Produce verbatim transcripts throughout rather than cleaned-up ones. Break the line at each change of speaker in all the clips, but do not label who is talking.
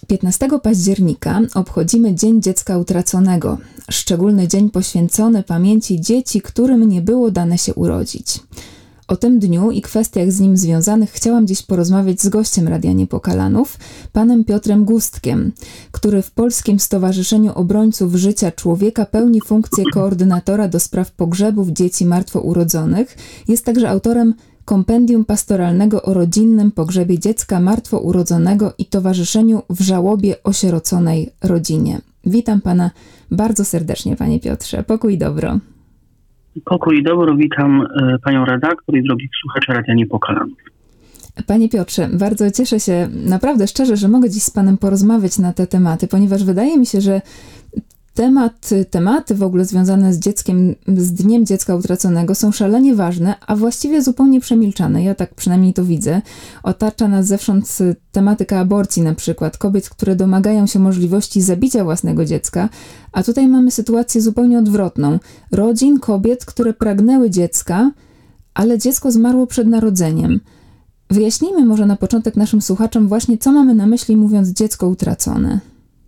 piętnastego października obchodzimy Dzień Dziecka Utraconego, szczególny dzień poświęcony pamięci dzieci, którym nie było dane się urodzić. O tym dniu i kwestiach z nim związanych chciałam dziś porozmawiać z gościem Radia Niepokalanów, panem Piotrem Gustkiem, który w Polskim Stowarzyszeniu Obrońców Życia Człowieka pełni funkcję koordynatora do spraw pogrzebów dzieci martwo urodzonych. Jest także autorem kompendium pastoralnego o rodzinnym pogrzebie dziecka martwo urodzonego i towarzyszeniu w żałobie osieroconej rodzinie. Witam pana bardzo serdecznie, panie Piotrze. Pokój i dobro.
Pokój i dobro, witam y, panią redaktor i drogich słuchaczy Radia Niepokalanów.
Panie Piotrze, bardzo cieszę się, naprawdę szczerze, że mogę dziś z panem porozmawiać na te tematy, ponieważ wydaje mi się, że Temat, tematy w ogóle związane z dzieckiem, z Dniem Dziecka Utraconego są szalenie ważne, a właściwie zupełnie przemilczane. Ja tak przynajmniej to widzę. Otacza nas zewsząd tematyka aborcji na przykład, kobiet, które domagają się możliwości zabicia własnego dziecka, a tutaj mamy sytuację zupełnie odwrotną. Rodzin, kobiet, które pragnęły dziecka, ale dziecko zmarło przed narodzeniem. Wyjaśnijmy może na początek naszym słuchaczom właśnie, co mamy na myśli, mówiąc dziecko utracone.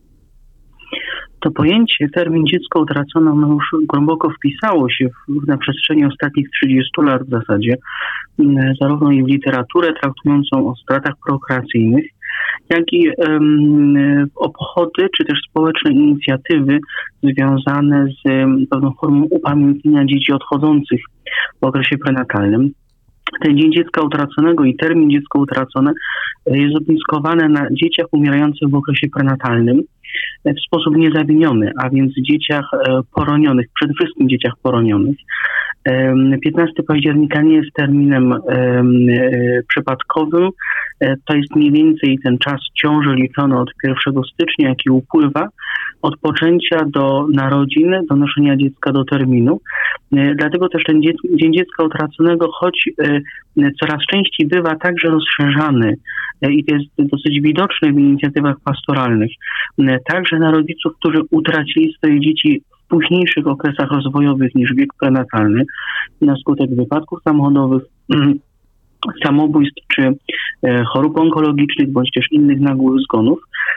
To pojęcie, termin dziecko utracone, ono już głęboko wpisało się w, na przestrzeni ostatnich trzydziestu lat w zasadzie, zarówno i w literaturę traktującą o stratach prokreacyjnych, jak i um, w obchody, czy też społeczne inicjatywy związane z um, pewną formą upamiętnienia dzieci odchodzących w okresie prenatalnym. Ten Dzień Dziecka Utraconego i termin dziecko utracone jest ogniskowany na dzieciach umierających w okresie prenatalnym w sposób niezawiniony, a więc dzieciach poronionych, przede wszystkim dzieciach poronionych. piętnastego października nie jest terminem przypadkowym. To jest mniej więcej ten czas ciąży liczony od pierwszego stycznia, jaki upływa od poczęcia do narodzin, do noszenia dziecka do terminu. Dlatego też ten Dzień Dziecka Utraconego, choć coraz częściej bywa także rozszerzany i to jest dosyć widoczne w inicjatywach pastoralnych, także na rodziców, którzy utracili swoje dzieci w późniejszych okresach rozwojowych niż wiek prenatalny na skutek wypadków samochodowych, samobójstw czy chorób onkologicznych, bądź też innych nagłych zgonów.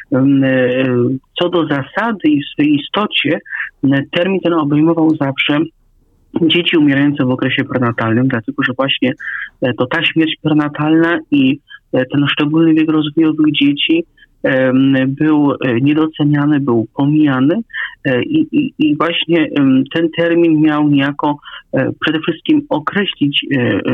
Co do zasady i w swojej istocie termin ten obejmował zawsze dzieci umierające w okresie prenatalnym, dlatego że właśnie to ta śmierć prenatalna i ten szczególny wiek rozwojowych dzieci był niedoceniany, był pomijany i, i, i właśnie ten termin miał niejako przede wszystkim określić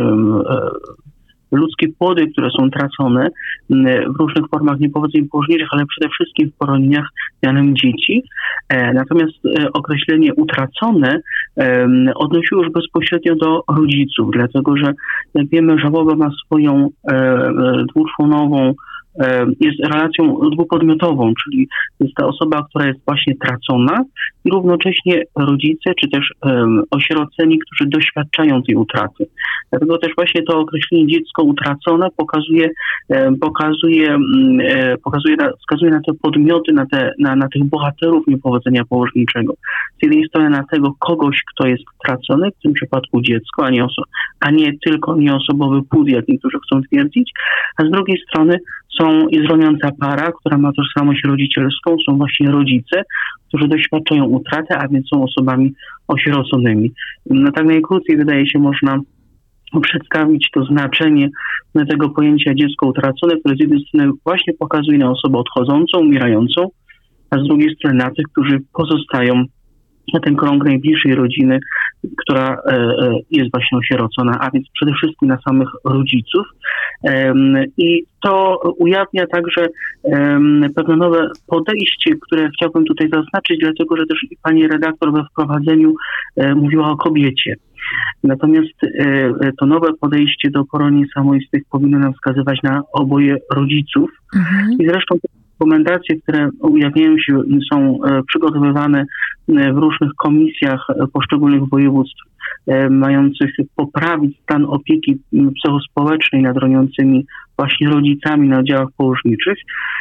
ludzkie płody, które są tracone w różnych formach niepowodzeń położniczych, ale przede wszystkim w poronieniach mianem dzieci. Natomiast określenie utracone odnosiło już bezpośrednio do rodziców, dlatego że jak wiemy, żałoba ma swoją dwuczłonową, jest relacją dwupodmiotową, czyli jest ta osoba, która jest właśnie tracona i równocześnie rodzice, czy też um, osieroceni, którzy doświadczają tej utraty. Dlatego też właśnie to określenie dziecko utracone pokazuje, um, pokazuje, um, pokazuje na, wskazuje na te podmioty, na, te, na, na tych bohaterów niepowodzenia położniczego. Z jednej strony na tego kogoś, kto jest tracony, w tym przypadku dziecko, a nie, oso- a nie tylko nieosobowy płód, jak niektórzy chcą twierdzić, a z drugiej strony są jest roniąca para, która ma tożsamość rodzicielską, są właśnie rodzice, którzy doświadczają utraty, a więc są osobami osieroconymi. No tak najkrócej wydaje się można przedstawić to znaczenie tego pojęcia dziecko utracone, które z jednej strony właśnie pokazuje na osobę odchodzącą, umierającą, a z drugiej strony na tych, którzy pozostają na ten krąg najbliższej rodziny, która e, jest właśnie osierocona, a więc przede wszystkim na samych rodziców. E, I to ujawnia także e, pewne nowe podejście, które chciałbym tutaj zaznaczyć, dlatego że też pani redaktor we wprowadzeniu e, mówiła o kobiecie. Natomiast e, to nowe podejście do poronień samoistych powinno nam wskazywać na oboje rodziców. Mhm. I zresztą rekomendacje, które ujawniają się, są przygotowywane w różnych komisjach poszczególnych województw, mających poprawić stan opieki psychospołecznej nad roniącymi właśnie rodzicami na oddziałach położniczych.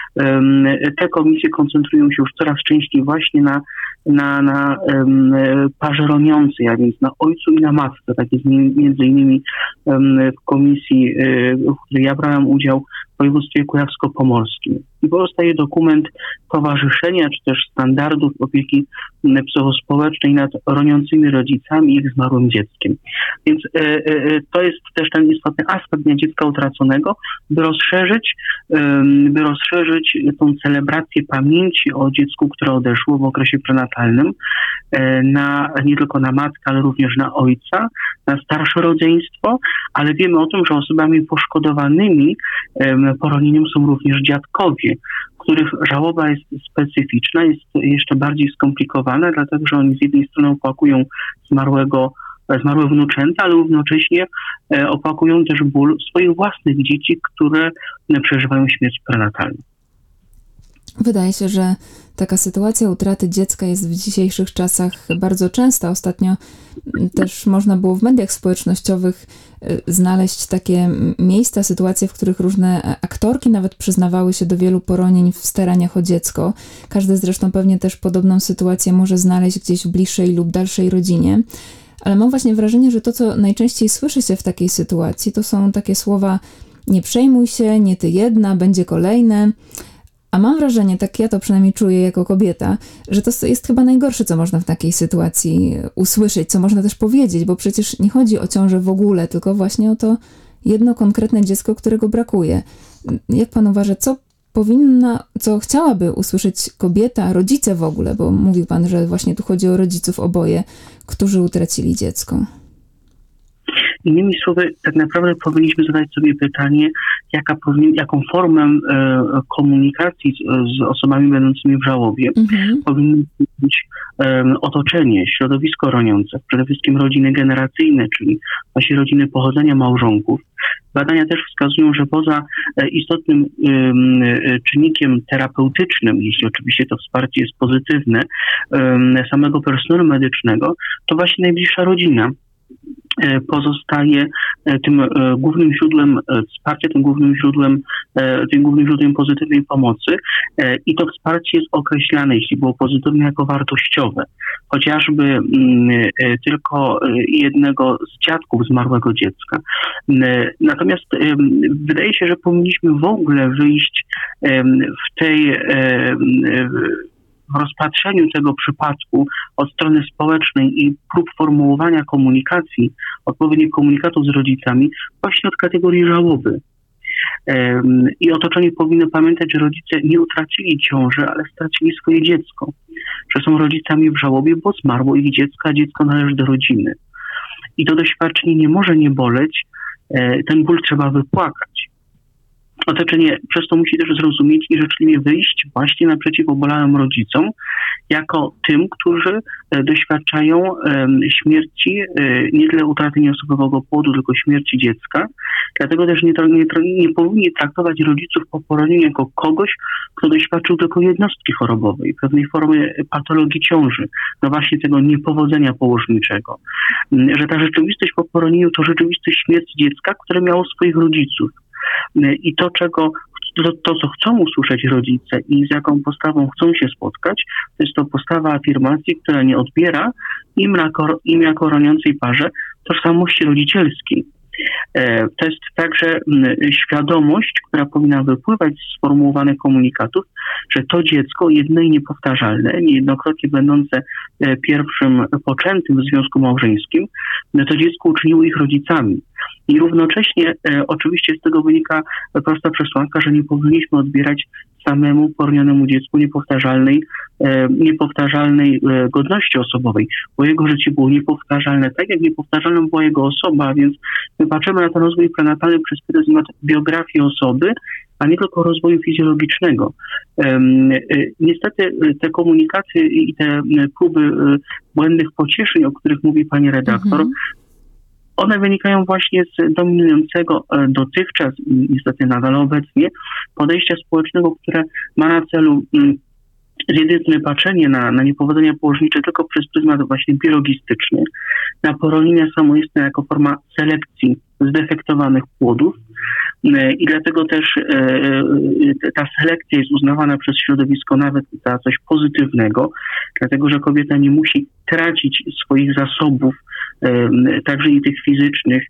Te komisje koncentrują się już coraz częściej właśnie na, na, na um, parze roniącej, a więc na ojcu i na matce. Tak jest między innymi um, w komisji, w której ja brałem udział w województwie kujawsko-pomorskim. I powstaje dokument towarzyszenia, czy też standardów opieki psychospołecznej nad roniącymi rodzicami i ich zmarłym dzieckiem. Więc e, e, to jest też ten istotny aspekt Dnia Dziecka Utraconego, by rozszerzyć, e, by rozszerzyć tą celebrację pamięci o dziecku, które odeszło w okresie prenatalnym, e, na, nie tylko na matkę, ale również na ojca, na starsze rodzeństwo, ale wiemy o tym, że osobami poszkodowanymi e, poronieniem są również dziadkowie, których żałoba jest specyficzna, jest jeszcze bardziej skomplikowana, dlatego że oni z jednej strony opłakują zmarłego, zmarłe wnuczęta, ale równocześnie opłakują też ból swoich własnych dzieci, które przeżywają śmierć prenatalną.
Wydaje się, że taka sytuacja utraty dziecka jest w dzisiejszych czasach bardzo częsta. Ostatnio też można było w mediach społecznościowych znaleźć takie miejsca, sytuacje, w których różne aktorki nawet przyznawały się do wielu poronień w staraniach o dziecko. Każdy zresztą pewnie też podobną sytuację może znaleźć gdzieś w bliższej lub dalszej rodzinie. Ale mam właśnie wrażenie, że to, co najczęściej słyszy się w takiej sytuacji, to są takie słowa: nie przejmuj się, nie ty jedna, będzie kolejne. A mam wrażenie, tak ja to przynajmniej czuję jako kobieta, że to jest chyba najgorsze, co można w takiej sytuacji usłyszeć, co można też powiedzieć, bo przecież nie chodzi o ciążę w ogóle, tylko właśnie o to jedno konkretne dziecko, którego brakuje. Jak pan uważa, co powinna, co chciałaby usłyszeć kobieta, rodzice w ogóle, bo mówił pan, że właśnie tu chodzi o rodziców oboje, którzy utracili dziecko?
Innymi słowy, tak naprawdę powinniśmy zadać sobie pytanie, jaka powinien, jaką formę e, komunikacji z, z osobami będącymi w żałobie mhm. powinno być e, otoczenie, środowisko roniące, przede wszystkim rodziny generacyjne, czyli właśnie rodziny pochodzenia małżonków. Badania też wskazują, że poza e, istotnym e, czynnikiem terapeutycznym, jeśli oczywiście to wsparcie jest pozytywne, e, samego personelu medycznego, to właśnie najbliższa rodzina pozostaje tym głównym źródłem wsparcia, tym głównym źródłem, tym głównym źródłem pozytywnej pomocy i to wsparcie jest określane, jeśli było pozytywne, jako wartościowe. Chociażby tylko jednego z dziadków zmarłego dziecka. Natomiast wydaje się, że powinniśmy w ogóle wyjść w tej w rozpatrzeniu tego przypadku od strony społecznej i prób formułowania komunikacji, odpowiednich komunikatów z rodzicami, właśnie od kategorii żałoby. Um, I otoczenie powinno pamiętać, że rodzice nie utracili ciąży, ale stracili swoje dziecko. Że są rodzicami w żałobie, bo zmarło ich dziecko, a dziecko należy do rodziny. I to doświadczenie nie może nie boleć, e, ten ból trzeba wypłakać. Otoczenie przez to musi też zrozumieć i życzliwie wyjść właśnie naprzeciw obalałym rodzicom, jako tym, którzy doświadczają śmierci, nie tyle utraty nieosobowego płodu, tylko śmierci dziecka. Dlatego też nie, nie, nie powinni traktować rodziców po poronieniu jako kogoś, kto doświadczył tylko jednostki chorobowej, pewnej formy patologii ciąży, no właśnie tego niepowodzenia położniczego. Że ta rzeczywistość po poronieniu to rzeczywistość śmierci dziecka, które miało swoich rodziców. I to, czego, to, to, co chcą usłyszeć rodzice i z jaką postawą chcą się spotkać, to jest to postawa afirmacji, która nie odbiera im, im jako roniącej parze tożsamości rodzicielskiej. To jest także świadomość, która powinna wypływać z sformułowanych komunikatów, że to dziecko jedno i niepowtarzalne, niejednokrotnie będące pierwszym poczętym w związku małżeńskim, to dziecko uczyniło ich rodzicami. I równocześnie e, oczywiście z tego wynika prosta przesłanka, że nie powinniśmy odbierać samemu poronionemu dziecku niepowtarzalnej, e, niepowtarzalnej e, godności osobowej, bo jego życie było niepowtarzalne, tak jak niepowtarzalna była jego osoba, a więc my patrzymy na ten rozwój prenatalny przez pryzmat biografii osoby, a nie tylko rozwoju fizjologicznego. E, e, niestety te komunikaty i te próby e, błędnych pocieszeń, o których mówi pani redaktor, mhm. one wynikają właśnie z dominującego dotychczas i niestety nadal obecnie podejścia społecznego, które ma na celu z jednej strony patrzenie na, na niepowodzenia położnicze tylko przez pryzmat właśnie biologistyczny, na poronienia samoistne jako forma selekcji zdefektowanych płodów. I dlatego też ta selekcja jest uznawana przez środowisko nawet za coś pozytywnego, dlatego że kobieta nie musi tracić swoich zasobów, także i tych fizycznych,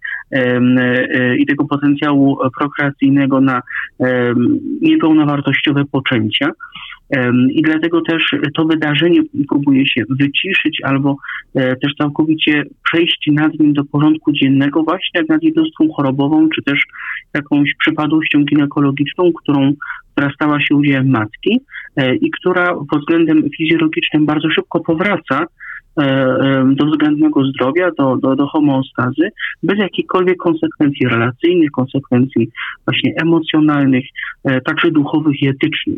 i tego potencjału prokreacyjnego na niepełnowartościowe poczęcia. I dlatego też to wydarzenie próbuje się wyciszyć albo też całkowicie przejść nad nim do porządku dziennego, właśnie jak nad jednostką chorobową, czy też jakąś przypadłością ginekologiczną, którą, która stała się udziałem matki i która pod względem fizjologicznym bardzo szybko powraca do względnego zdrowia, do, do, do homeostazy, bez jakichkolwiek konsekwencji relacyjnych, konsekwencji właśnie emocjonalnych, także duchowych i etycznych.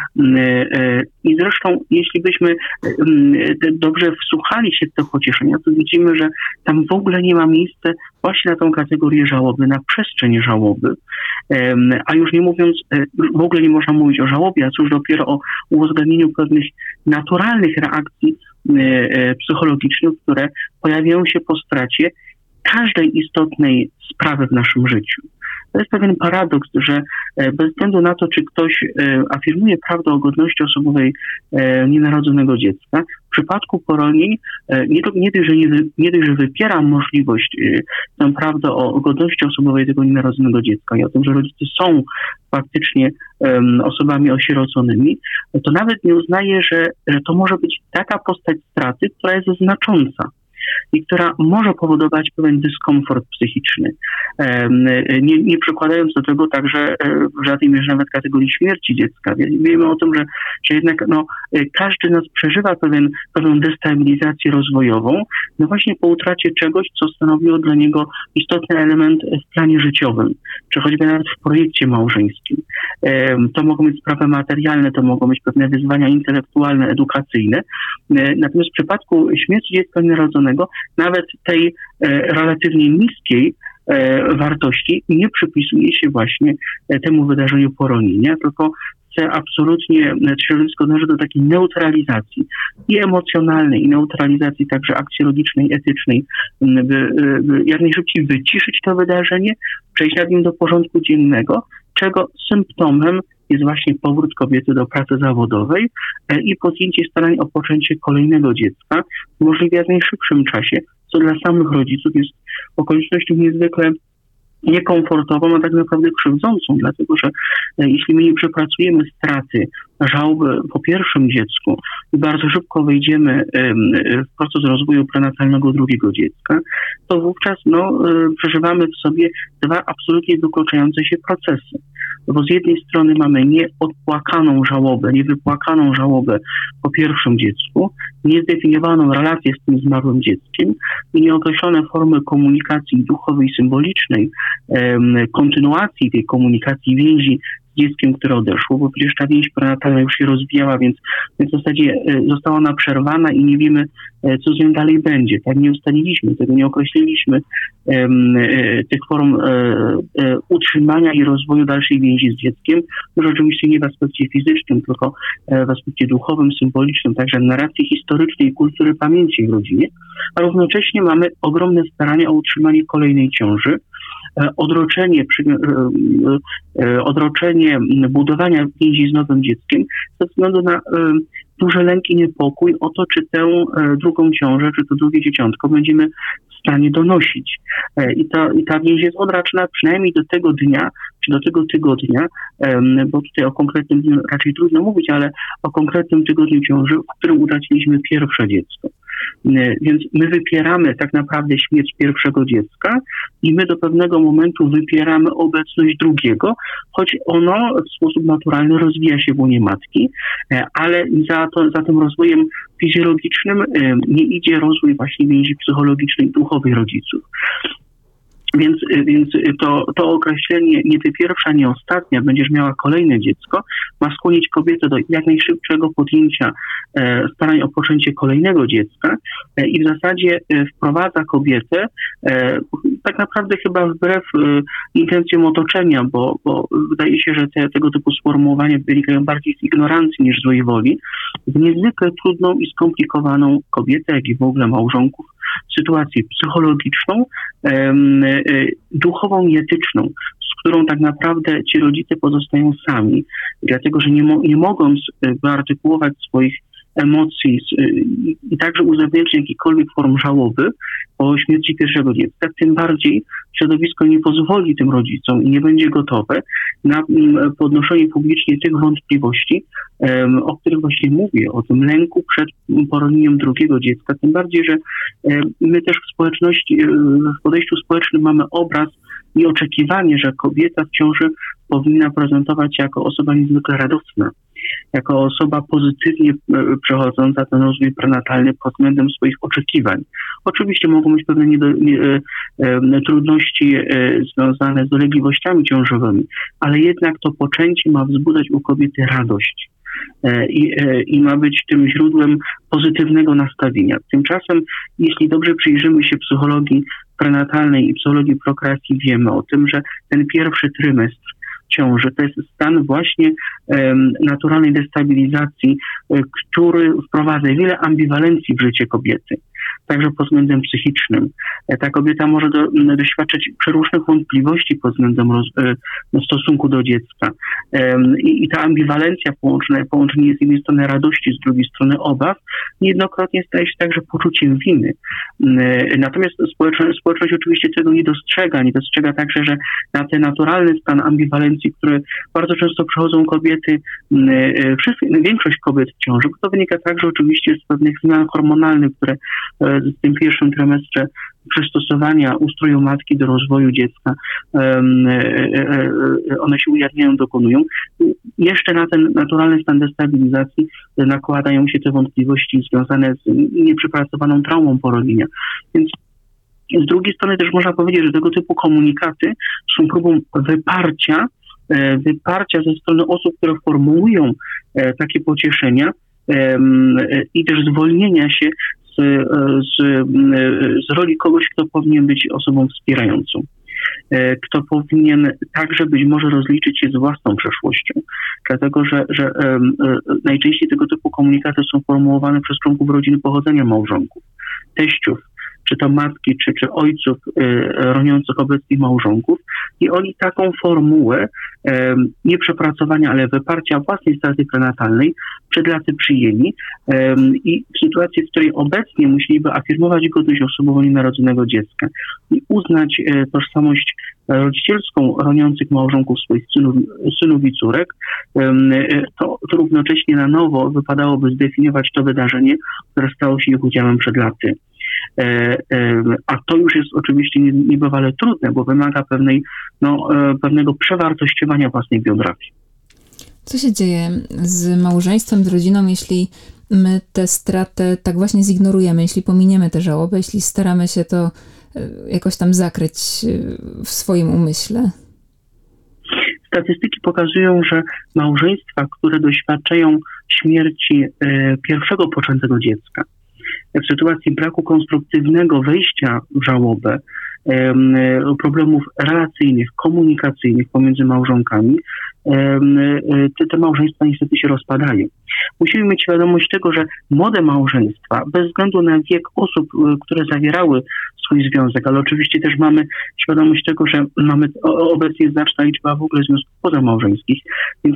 I zresztą, jeśli byśmy dobrze wsłuchali się w te pocieszenia, to widzimy, że tam w ogóle nie ma miejsca właśnie na tą kategorię żałoby, na przestrzeń żałoby, a już nie mówiąc, w ogóle nie można mówić o żałobie, a cóż dopiero o uwzględnieniu pewnych naturalnych reakcji psychologicznych, które pojawiają się po stracie każdej istotnej sprawy w naszym życiu. To jest pewien paradoks, że bez względu na to, czy ktoś afirmuje prawdę o godności osobowej nienarodzonego dziecka, w przypadku poronień nie, nie, dość, że nie, nie dość, że wypiera możliwość, tę prawdę o godności osobowej tego nienarodzonego dziecka i o tym, że rodzice są faktycznie um, osobami osieroconymi, to nawet nie uznaje, że, że to może być taka postać straty, która jest znacząca i która może powodować pewien dyskomfort psychiczny. Nie, nie przykładając do tego także w żadnej mierze nawet kategorii śmierci dziecka. Wiemy o tym, że, że jednak no, każdy z nas przeżywa pewien, pewną destabilizację rozwojową, no właśnie po utracie czegoś, co stanowiło dla niego istotny element w planie życiowym, czy choćby nawet w projekcie małżeńskim. To mogą być sprawy materialne, to mogą być pewne wyzwania intelektualne, edukacyjne. Natomiast w przypadku śmierci dziecka nienarodzonego nawet tej e, relatywnie niskiej e, wartości nie przypisuje się właśnie e, temu wydarzeniu poronienia, tylko chce absolutnie, środowisko dąży do takiej neutralizacji i emocjonalnej, i neutralizacji także aksjologicznej, etycznej, by, by jak najszybciej wyciszyć to wydarzenie, przejść nad nim do porządku dziennego, czego symptomem jest właśnie powrót kobiety do pracy zawodowej i podjęcie starań o poczęcie kolejnego dziecka, możliwie w jak najszybszym czasie, co dla samych rodziców jest okolicznością niezwykle niekomfortową, a tak naprawdę krzywdzącą, dlatego że jeśli my nie przepracujemy straty, żałoby po pierwszym dziecku i bardzo szybko wejdziemy w proces rozwoju prenatalnego drugiego dziecka, to wówczas no, przeżywamy w sobie dwa absolutnie wykluczające się procesy. Bo z jednej strony mamy nieodpłakaną żałobę, niewypłakaną żałobę po pierwszym dziecku, niezdefiniowaną relację z tym zmarłym dzieckiem i nieokreślone formy komunikacji duchowej i symbolicznej, kontynuacji tej komunikacji, więzi z dzieckiem, które odeszło, bo przecież ta więź prenatalna już się rozwijała, więc, więc w zasadzie została ona przerwana i nie wiemy, co z nią dalej będzie. Tak nie ustaliliśmy tego, nie określiliśmy um, tych form um, utrzymania i rozwoju dalszej więzi z dzieckiem, już oczywiście nie w aspekcie fizycznym, tylko w aspekcie duchowym, symbolicznym, także narracji historycznej, kultury pamięci w rodzinie, a równocześnie mamy ogromne starania o utrzymanie kolejnej ciąży, odroczenie, odroczenie budowania więzi z nowym dzieckiem ze względu na duży lęk i niepokój o to, czy tę drugą ciążę, czy to drugie dzieciątko będziemy w stanie donosić. I ta, i ta więź jest odraczona przynajmniej do tego dnia, czy do tego tygodnia, bo tutaj o konkretnym dniu raczej trudno mówić, ale o konkretnym tygodniu ciąży, w którym utraciliśmy pierwsze dziecko. Więc my wypieramy tak naprawdę śmierć pierwszego dziecka i my do pewnego momentu wypieramy obecność drugiego, choć ono w sposób naturalny rozwija się w łonie matki, ale za, to, za tym rozwojem fizjologicznym nie idzie rozwój właśnie więzi psychologicznej, duchowej rodziców. Więc, więc to, to określenie nie ty pierwsza, nie ostatnia, będziesz miała kolejne dziecko, ma skłonić kobietę do jak najszybszego podjęcia e, starań o poczęcie kolejnego dziecka e, i w zasadzie e, wprowadza kobietę e, tak naprawdę chyba wbrew e, intencjom otoczenia, bo, bo wydaje się, że te, tego typu sformułowania wynikają bardziej z ignorancji niż złej woli, w niezwykle trudną i skomplikowaną kobietę, jak i w ogóle małżonków sytuację psychologiczną, duchową i etyczną, z którą tak naprawdę ci rodzice pozostają sami, dlatego że nie, mo- nie mogąc wyartykułować swoich emocji i także uzewnętrznić jakichkolwiek form żałoby po śmierci pierwszego dziecka, tym bardziej środowisko nie pozwoli tym rodzicom i nie będzie gotowe na podnoszenie publicznie tych wątpliwości, o których właśnie mówię, o tym lęku przed poronieniem drugiego dziecka, tym bardziej, że my też w społeczności, w podejściu społecznym mamy obraz i oczekiwanie, że kobieta w ciąży powinna prezentować się jako osoba niezwykle radosna, jako osoba pozytywnie przechodząca ten rozwój prenatalny pod względem swoich oczekiwań. Oczywiście mogą być pewne niedo, nie, e, trudności e, związane z dolegliwościami ciążowymi, ale jednak to poczęcie ma wzbudzać u kobiety radość. I, i ma być tym źródłem pozytywnego nastawienia. Tymczasem, jeśli dobrze przyjrzymy się psychologii prenatalnej i psychologii prokreacji, wiemy o tym, że ten pierwszy trymestr ciąży to jest stan właśnie um, naturalnej destabilizacji, um, który wprowadza wiele ambiwalencji w życie kobiety, także pod względem psychicznym. Ta kobieta może do, doświadczać przeróżnych wątpliwości pod względem roz, no, stosunku do dziecka. Um, i, I ta ambiwalencja połączona, połączenie z jednej strony radości, z drugiej strony obaw, niejednokrotnie staje się także poczuciem winy. Um, natomiast społeczność, społeczność oczywiście tego nie dostrzega. Nie dostrzega także, że na ten naturalny stan ambiwalencji, które bardzo często przechodzą kobiety, um, wszyscy, większość kobiet w ciąży, bo to wynika także oczywiście z pewnych zmian hormonalnych, które w tym pierwszym trymestrze przystosowania ustroju matki do rozwoju dziecka, one się ujawniają, dokonują. Jeszcze na ten naturalny stan destabilizacji nakładają się te wątpliwości związane z nieprzepracowaną traumą poronienia. Więc z drugiej strony też można powiedzieć, że tego typu komunikaty są próbą wyparcia, wyparcia ze strony osób, które formułują takie pocieszenia i też zwolnienia się Z, z roli kogoś, kto powinien być osobą wspierającą, kto powinien także być może rozliczyć się z własną przeszłością, dlatego że, że um, najczęściej tego typu komunikaty są formułowane przez członków rodziny pochodzenia małżonków, teściów, czy to matki, czy, czy ojców y, roniących obecnych małżonków i oni taką formułę y, nie przepracowania, ale wyparcia własnej straty prenatalnej przed laty przyjęli y, i w sytuacji, w której obecnie musieliby afirmować godność osobową nienarodzonego dziecka i uznać y, tożsamość rodzicielską roniących małżonków swoich synów, synów i córek, y, to, to równocześnie na nowo wypadałoby zdefiniować to wydarzenie, które stało się ich udziałem przed laty. A to już jest oczywiście niebywale trudne, bo wymaga pewnej, no, pewnego przewartościowania własnej biografii.
Co się dzieje z małżeństwem, z rodziną, jeśli my tę stratę tak właśnie zignorujemy, jeśli pominiemy tę żałobę, jeśli staramy się to jakoś tam zakryć w swoim umyśle?
Statystyki pokazują, że małżeństwa, które doświadczają śmierci pierwszego poczętego dziecka, w sytuacji braku konstruktywnego wejścia w żałobę, problemów relacyjnych, komunikacyjnych pomiędzy małżonkami, te, te małżeństwa niestety się rozpadają. Musimy mieć świadomość tego, że młode małżeństwa, bez względu na wiek osób, które zawierały swój związek, ale oczywiście też mamy świadomość tego, że mamy obecnie znaczna liczba w ogóle związków pozamałżeńskich, więc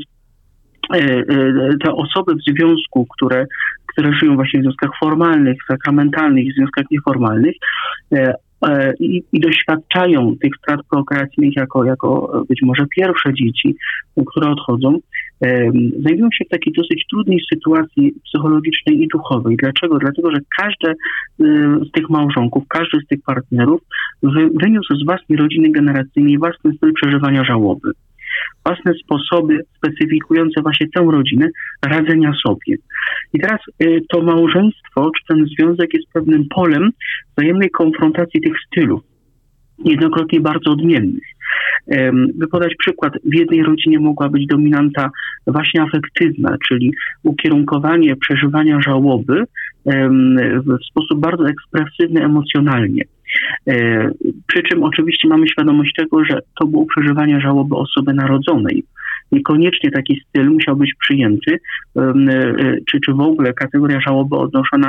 te osoby w związku, które, które żyją właśnie w związkach formalnych, sakramentalnych i w związkach nieformalnych i, i doświadczają tych strat prokreacyjnych jako, jako być może pierwsze dzieci, które odchodzą, znajdują się w takiej dosyć trudnej sytuacji psychologicznej i duchowej. Dlaczego? Dlatego, że każdy z tych małżonków, każdy z tych partnerów wy, wyniósł z własnej rodziny generacyjnej własny styl przeżywania żałoby. Własne sposoby specyfikujące właśnie tę rodzinę radzenia sobie. I teraz y, to małżeństwo, czy ten związek jest pewnym polem wzajemnej konfrontacji tych stylów, jednokrotnie bardzo odmiennych. By podać przykład, w jednej rodzinie mogła być dominanta właśnie afektywna, czyli ukierunkowanie przeżywania żałoby w sposób bardzo ekspresywny emocjonalnie. Przy czym oczywiście mamy świadomość tego, że to było przeżywanie żałoby osoby narodzonej. Niekoniecznie taki styl musiał być przyjęty, czy, czy w ogóle kategoria żałoby odnoszona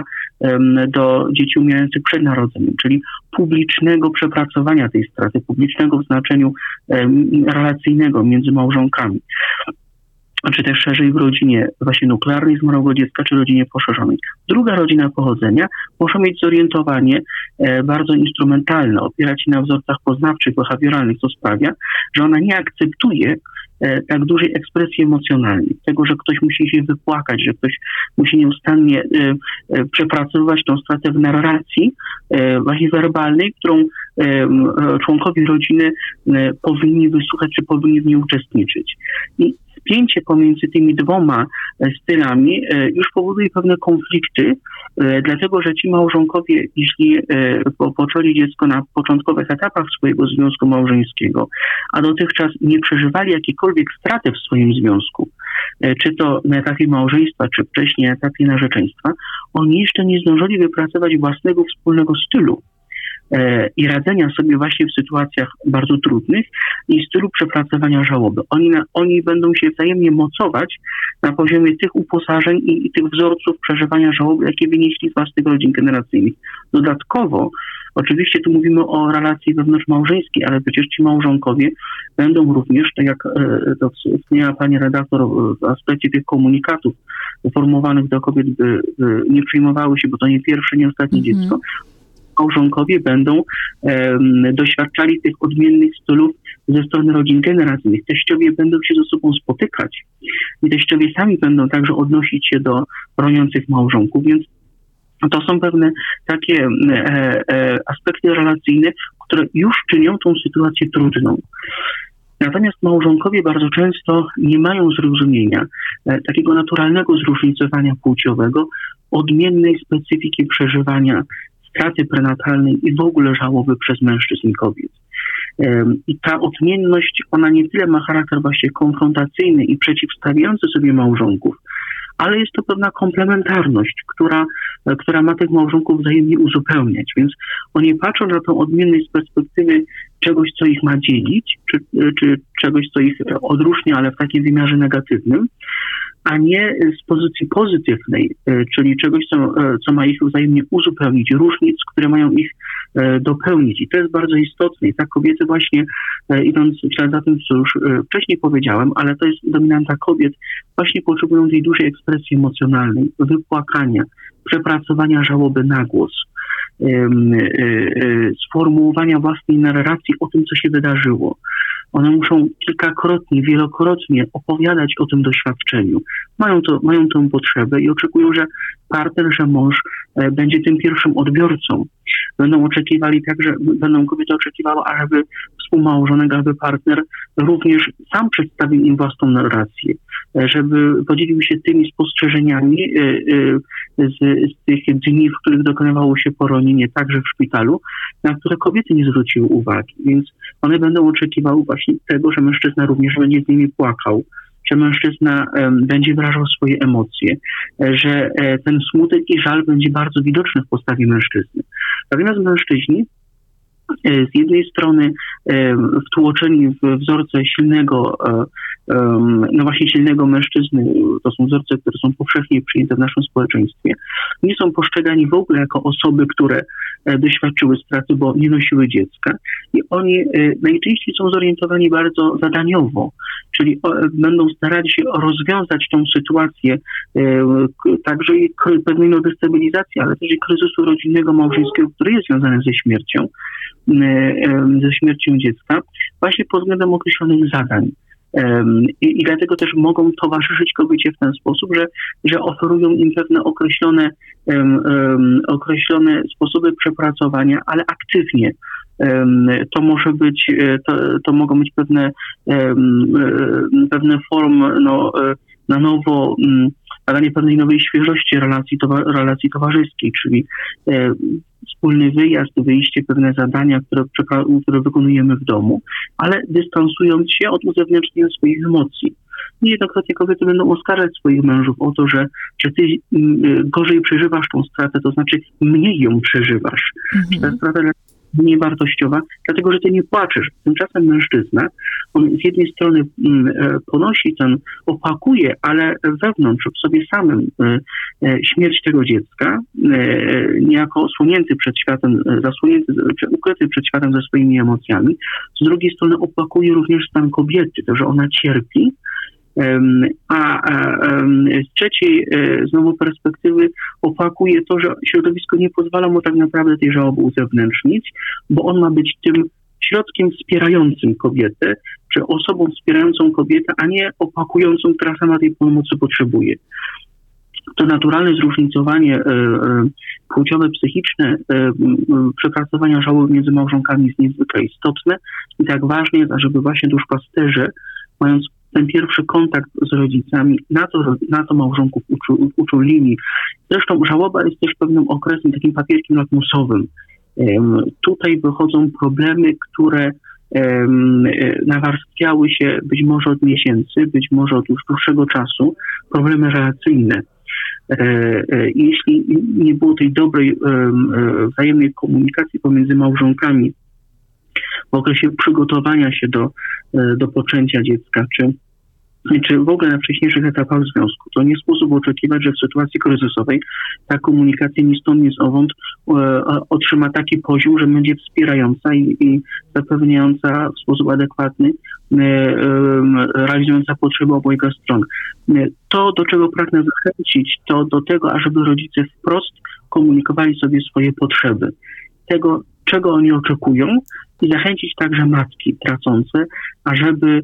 do dzieci umierających przed narodzeniem, czyli publicznego przepracowania tej straty, publicznego w znaczeniu relacyjnego między małżonkami, czy też szerzej w rodzinie właśnie nuklearnej zmarłego dziecka, czy rodzinie poszerzonej. Druga rodzina pochodzenia może mieć zorientowanie e, bardzo instrumentalne, opierać się na wzorcach poznawczych, behawioralnych, co sprawia, że ona nie akceptuje e, tak dużej ekspresji emocjonalnej, tego, że ktoś musi się wypłakać, że ktoś musi nieustannie e, e, przepracowywać tą stratę w narracji e, właśnie werbalnej, którą e, członkowie rodziny e, powinni wysłuchać, czy powinni w niej uczestniczyć. I spięcie pomiędzy tymi dwoma stylami już powoduje pewne konflikty, dlatego że ci małżonkowie, jeśli poczęli dziecko na początkowych etapach swojego związku małżeńskiego, a dotychczas nie przeżywali jakiejkolwiek straty w swoim związku, czy to na etapie małżeństwa, czy wcześniej na etapie narzeczeństwa, oni jeszcze nie zdążyli wypracować własnego wspólnego stylu i radzenia sobie właśnie w sytuacjach bardzo trudnych i stylu przepracowania żałoby. Oni, na, oni będą się wzajemnie mocować na poziomie tych uposażeń i, i tych wzorców przeżywania żałoby, jakie wynieśli z własnych rodzin generacyjnych. Dodatkowo, oczywiście tu mówimy o relacji wewnątrzmałżeńskiej, ale przecież ci małżonkowie będą również, tak jak to wspomniała pani redaktor, w aspekcie tych komunikatów formułowanych do kobiet, by, by nie przyjmowały się, bo to nie pierwsze, nie ostatnie mm-hmm. dziecko, małżonkowie będą um, doświadczali tych odmiennych stylów ze strony rodzin generacyjnych. Teściowie będą się ze sobą spotykać i teściowie sami będą także odnosić się do broniących małżonków, więc to są pewne takie e, e, aspekty relacyjne, które już czynią tą sytuację trudną. Natomiast małżonkowie bardzo często nie mają zrozumienia e, takiego naturalnego zróżnicowania płciowego, odmiennej specyfiki przeżywania straty prenatalnej i w ogóle żałoby przez mężczyzn i kobiet. I ta odmienność, ona nie tyle ma charakter właśnie konfrontacyjny i przeciwstawiający sobie małżonków, ale jest to pewna komplementarność, która, która ma tych małżonków wzajemnie uzupełniać. Więc oni patrzą na tą odmienność z perspektywy czegoś, co ich ma dzielić, czy, czy czegoś, co ich odróżnia, ale w takim wymiarze negatywnym, a nie z pozycji pozytywnej, czyli czegoś, co, co ma ich wzajemnie uzupełnić, różnic, które mają ich dopełnić. I to jest bardzo istotne. I tak kobiety właśnie, idąc w ślad za tym, co już wcześniej powiedziałem, ale to jest dominanta kobiet, właśnie potrzebują tej dużej ekspresji emocjonalnej, wypłakania, przepracowania żałoby na głos, sformułowania własnej narracji o tym, co się wydarzyło. One muszą kilkakrotnie, wielokrotnie opowiadać o tym doświadczeniu. Mają, to, mają tę potrzebę i oczekują, że partner, że mąż e, będzie tym pierwszym odbiorcą. Będą oczekiwali także, będą kobiety oczekiwały, ażeby współmałżonek, aby partner również sam przedstawił im własną narrację, e, żeby podzielił się tymi spostrzeżeniami e, e, z, z tych dni, w których dokonywało się poronienie, także w szpitalu, na które kobiety nie zwróciły uwagi. Więc one będą oczekiwały właśnie tego, że mężczyzna również będzie z nimi płakał, że mężczyzna um, będzie wyrażał swoje emocje, że e, ten smutek i żal będzie bardzo widoczny w postawie mężczyzny. Natomiast mężczyźni e, z jednej strony e, wtłoczeni w wzorce silnego, e, e, no właśnie silnego mężczyzny, to są wzorce, które są powszechnie przyjęte w naszym społeczeństwie, nie są postrzegani w ogóle jako osoby, które e, doświadczyły straty, bo nie nosiły dziecka. I oni e, najczęściej są zorientowani bardzo zadaniowo, czyli o, będą starali się rozwiązać tą sytuację e, także i k- pewnej no, destabilizacji, ale też i kryzysu rodzinnego, małżeńskiego, który jest związany ze śmiercią, e, e, ze śmiercią dziecka, właśnie pod względem określonych zadań. I, I dlatego też mogą towarzyszyć kobiecie w ten sposób, że, że oferują im pewne określone, um, um, określone sposoby przepracowania, ale aktywnie. Um, to może być, to, to mogą być pewne, um, pewne formy no, na nowo, um, badanie pewnej nowej świeżości relacji, towa- relacji towarzyskiej, czyli um, wspólny wyjazd, wyjście, pewne zadania, które, które wykonujemy w domu, ale dystansując się od uzewnętrznienia swoich emocji. Niejednokrotnie kobiety będą oskarżać swoich mężów o to, że, że ty gorzej przeżywasz tą stratę, to znaczy mniej ją przeżywasz. Mhm. Ta strata mniej wartościowa, dlatego że ty nie płaczesz. Tymczasem mężczyzna, on z jednej strony ponosi ten, opakuje, ale wewnątrz, w sobie samym śmierć tego dziecka, niejako osłonięty przed światem, zasłonięty, ukryty przed światem ze swoimi emocjami. Z drugiej strony opakuje również stan kobiety, to, że ona cierpi, a z trzeciej znowu perspektywy opakuje to, że środowisko nie pozwala mu tak naprawdę tej żałoby uzewnętrznić, bo on ma być tym środkiem wspierającym kobietę, czy osobą wspierającą kobietę, a nie opakującą, która sama tej pomocy potrzebuje. To naturalne zróżnicowanie e, e, płciowe, psychiczne e, przepracowania żałoby między małżonkami jest niezwykle istotne i tak ważne jest, ażeby właśnie duszpasterze, mając ten pierwszy kontakt z rodzicami, na to, na to małżonków uczu, uczulili. Zresztą żałoba jest też pewnym okresem, takim papierkiem lakmusowym. Um, tutaj wychodzą problemy, które um, nawarstwiały się być może od miesięcy, być może od już dłuższego czasu, problemy relacyjne. E, e, jeśli nie było tej dobrej e, e, wzajemnej komunikacji pomiędzy małżonkami w okresie przygotowania się do, e, do poczęcia dziecka, czy czy w ogóle na wcześniejszych etapach związku, to nie sposób oczekiwać, że w sytuacji kryzysowej ta komunikacja ni stąd, ni zowąd e, otrzyma taki poziom, że będzie wspierająca i, i zapewniająca w sposób adekwatny, e, e, realizująca potrzeby obojga stron. E, to, do czego pragnę zachęcić, to do tego, ażeby rodzice wprost komunikowali sobie swoje potrzeby. Tego, czego oni oczekują i zachęcić także matki tracące, ażeby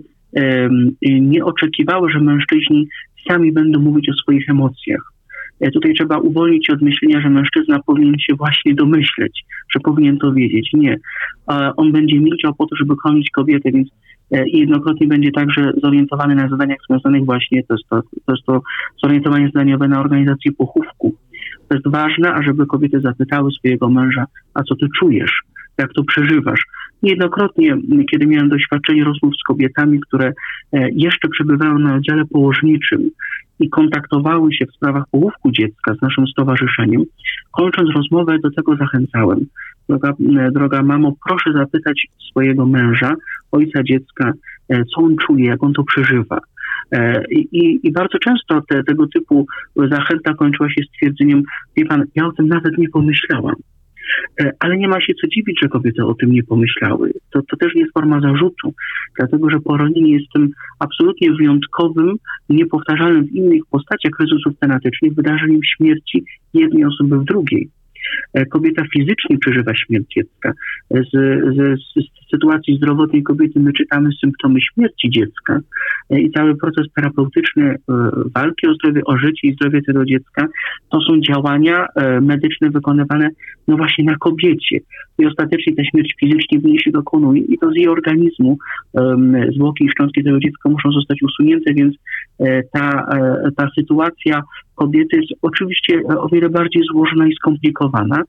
nie oczekiwały, że mężczyźni sami będą mówić o swoich emocjach. Tutaj trzeba uwolnić się od myślenia, że mężczyzna powinien się właśnie domyśleć, że powinien to wiedzieć. Nie. On będzie milczał po to, żeby chronić kobietę, więc jednokrotnie będzie także zorientowany na zadaniach związanych właśnie, to jest to, to, jest to zorientowanie zadaniowe na organizację pochówku. To jest ważne, ażeby kobiety zapytały swojego męża, a co ty czujesz? Jak to przeżywasz? Niejednokrotnie, kiedy miałem doświadczenie rozmów z kobietami, które jeszcze przebywają na oddziale położniczym i kontaktowały się w sprawach pochówku dziecka z naszym stowarzyszeniem, kończąc rozmowę do tego zachęcałem. Droga, droga mamo, proszę zapytać swojego męża, ojca dziecka, co on czuje, jak on to przeżywa. I, i, i bardzo często te, tego typu zachęta kończyła się stwierdzeniem, wie pan, ja o tym nawet nie pomyślałam. Ale nie ma się co dziwić, że kobiety o tym nie pomyślały. To, to też nie jest forma zarzutu, dlatego że poronienie jest tym absolutnie wyjątkowym, niepowtarzalnym w innych postaciach kryzysów tenatycznych wydarzeniem śmierci jednej osoby w drugiej. Kobieta fizycznie przeżywa śmierć dziecka. Z, z, z sytuacji zdrowotnej kobiety my czytamy symptomy śmierci dziecka i cały proces terapeutyczny walki o zdrowie, o życie i zdrowie tego dziecka to są działania medyczne wykonywane no właśnie na kobiecie. I ostatecznie ta śmierć fizycznie w niej się dokonuje i to z jej organizmu zwłoki i szczątki tego dziecka muszą zostać usunięte, więc ta, ta sytuacja kobiety jest oczywiście o wiele bardziej złożona i skomplikowana.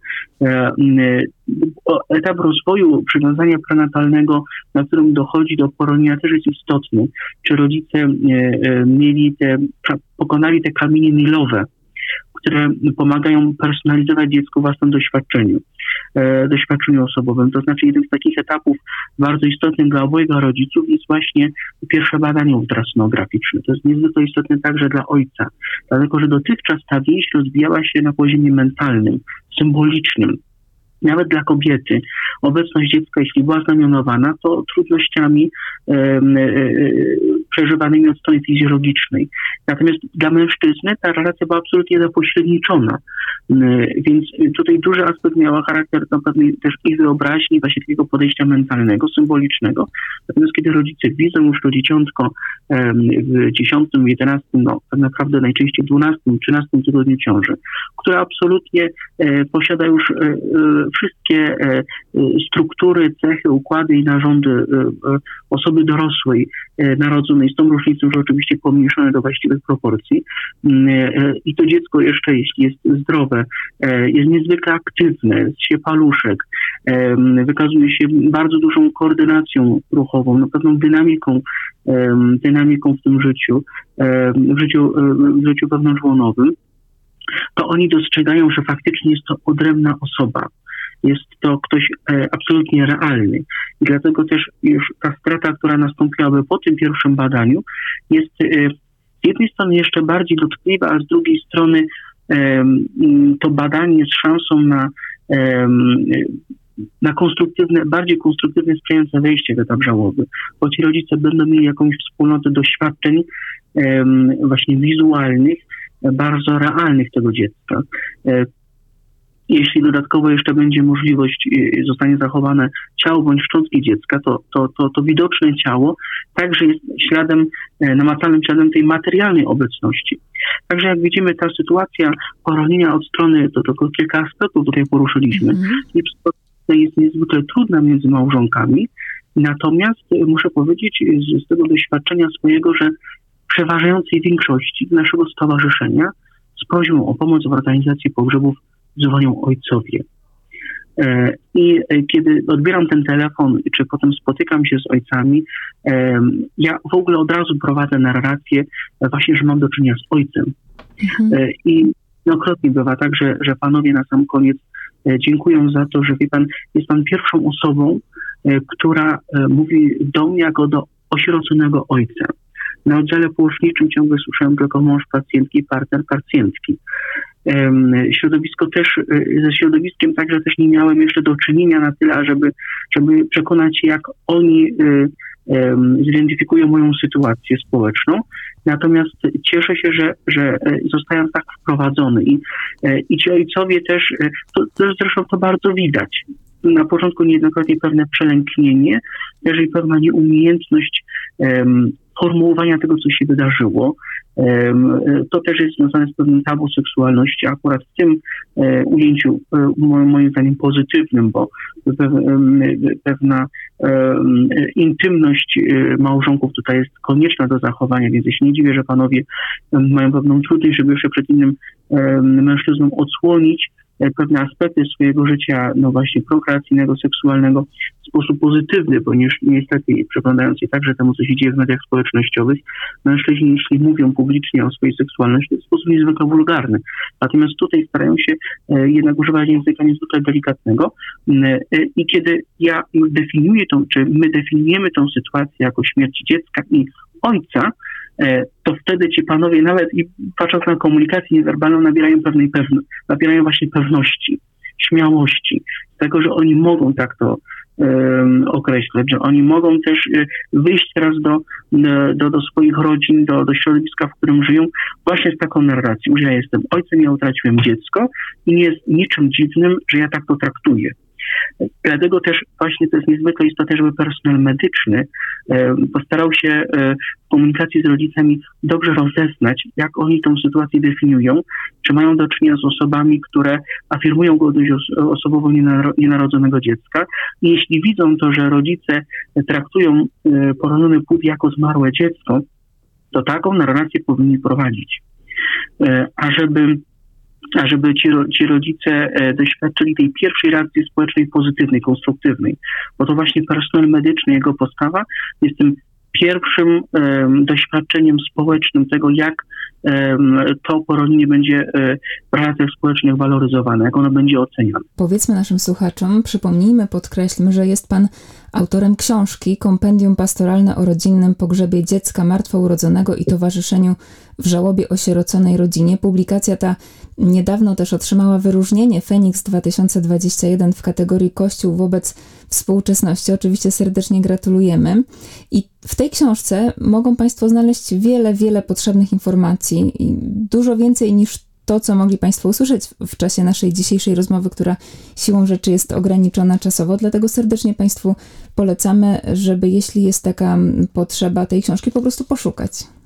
Etap rozwoju przywiązania prenatalnego, na którym dochodzi do poronienia, też jest istotny. Czy rodzice mieli te, pokonali te kamienie milowe, które pomagają personalizować dziecku własnym doświadczeniu, e, doświadczeniu osobowym. To znaczy jeden z takich etapów bardzo istotnych dla obojga rodziców jest właśnie pierwsze badanie ultrasonograficzne. To jest niezwykle istotne także dla ojca, dlatego że dotychczas ta więź rozwijała się na poziomie mentalnym, symbolicznym. Nawet dla kobiety obecność dziecka, jeśli była znamionowana, to trudnościami e, e, przeżywanymi od strony fizjologicznej. Natomiast dla mężczyzny ta relacja była absolutnie zapośredniczona. E, więc tutaj duży aspekt miała charakter no, pewnej też ich wyobraźni, właśnie takiego podejścia mentalnego, symbolicznego. Natomiast kiedy rodzice widzą już to dzieciątko e, w dziesiątym, jedenastym, no tak naprawdę najczęściej dwunastym, trzynastym tygodniu ciąży, które absolutnie e, posiada już e, wszystkie e, struktury, cechy, układy i narządy e, osoby dorosłej, e, narodzonej, z tą różnicą, że oczywiście pomniejszone do właściwych proporcji. E, I to dziecko jeszcze, jeśli jest zdrowe, e, jest niezwykle aktywne, się paluszek, e, wykazuje się bardzo dużą koordynacją ruchową, no, pewną dynamiką, e, dynamiką w tym życiu, e, w życiu, e, w życiu wewnątrzłonowym, to oni dostrzegają, że faktycznie jest to odrębna osoba. jest to ktoś absolutnie realny. I dlatego też już ta strata, która nastąpiłaby po tym pierwszym badaniu, jest z jednej strony jeszcze bardziej dotkliwa, a z drugiej strony to badanie z szansą na, na konstruktywne, bardziej konstruktywne, sprzyjające wejście w etap żałoby, bo ci rodzice będą mieli jakąś wspólnotę doświadczeń właśnie wizualnych, bardzo realnych tego dziecka. Jeśli dodatkowo jeszcze będzie możliwość, zostanie zachowane ciało bądź szczątki dziecka, to, to, to, to widoczne ciało także jest śladem, namacalnym śladem tej materialnej obecności. Także jak widzimy, ta sytuacja poronienia od strony, to tylko kilka aspektów tutaj poruszyliśmy, mm-hmm. jest niezwykle trudna między małżonkami, natomiast muszę powiedzieć z, z tego doświadczenia swojego, że w przeważającej większości naszego stowarzyszenia z prośbą o pomoc w organizacji pogrzebów dzwonią ojcowie. I kiedy odbieram ten telefon, czy potem spotykam się z ojcami, ja w ogóle od razu prowadzę narrację właśnie, że mam do czynienia z ojcem. Mhm. I wielokrotnie bywa tak, że, że panowie na sam koniec dziękują za to, że wie pan, jest pan pierwszą osobą, która mówi do mnie jako do osieroconego ojca. Na oddziale położniczym ciągle słyszałem tylko mąż pacjentki, partner pacjentki. Środowisko też, ze środowiskiem także też nie miałem jeszcze do czynienia na tyle, ażeby żeby przekonać się, jak oni zidentyfikują moją sytuację społeczną. Natomiast cieszę się, że, że zostałem tak wprowadzony i, i ci ojcowie też, to, to zresztą to bardzo widać. Na początku niejednokrotnie pewne przelęknienie, też i pewna nieumiejętność um, formułowania tego, co się wydarzyło. Um, to też jest związane z pewnym tabu seksualności, akurat w tym um, ujęciu um, moim zdaniem pozytywnym, bo um, pewna um, intymność um, małżonków tutaj jest konieczna do zachowania, więc ja się nie dziwię, że panowie um, mają pewną trudność, żeby jeszcze przed innym um, mężczyzną odsłonić pewne aspekty swojego życia, no właśnie prokreacyjnego, seksualnego w sposób pozytywny, ponieważ niestety przeglądając się także temu, co się dzieje w mediach społecznościowych, mężczyźni, jeśli mówią publicznie o swojej seksualności, to w sposób niezwykle wulgarny. Natomiast tutaj starają się jednak używać języka niezwykle delikatnego i kiedy ja definiuję tą, czy my definiujemy tą sytuację jako śmierć dziecka i ojca, to wtedy ci panowie nawet i patrząc na komunikację niewerbalną nabierają pewnej pewności, nabierają właśnie pewności, śmiałości, tego, że oni mogą tak to um, określać, że oni mogą też wyjść teraz do, do, do swoich rodzin, do, do środowiska, w którym żyją, właśnie z taką narracją, że ja jestem ojcem, ja utraciłem dziecko i nie jest niczym dziwnym, że ja tak to traktuję. Dlatego też właśnie to jest niezwykle istotne, żeby personel medyczny e, postarał się e, w komunikacji z rodzicami dobrze rozeznać, jak oni tą sytuację definiują, czy mają do czynienia z osobami, które afirmują godność os- osobowo nienaro- nienarodzonego dziecka. I jeśli widzą to, że rodzice traktują e, poroniony płód jako zmarłe dziecko, to taką narrację powinni prowadzić. E, a żeby a żeby ci, ci rodzice doświadczyli tej pierwszej reakcji społecznej pozytywnej, konstruktywnej. Bo to właśnie personel medyczny, jego postawa jest tym pierwszym um, doświadczeniem społecznym tego, jak um, to poronienie będzie um, w relacjach społecznych waloryzowane, jak ono będzie oceniane.
Powiedzmy naszym słuchaczom, przypomnijmy, podkreślmy, że jest pan autorem książki Kompendium pastoralne o rodzinnym pogrzebie dziecka martwo urodzonego i towarzyszeniu w żałobie osieroconej rodzinie. Publikacja ta niedawno też otrzymała wyróżnienie Feniks dwa tysiące dwudziesty pierwszy w kategorii Kościół wobec współczesności. Oczywiście serdecznie gratulujemy. I w tej książce mogą państwo znaleźć wiele, wiele potrzebnych informacji i dużo więcej niż to, co mogli państwo usłyszeć w czasie naszej dzisiejszej rozmowy, która siłą rzeczy jest ograniczona czasowo. Dlatego serdecznie państwu polecamy, żeby jeśli jest taka potrzeba tej książki, po prostu poszukać.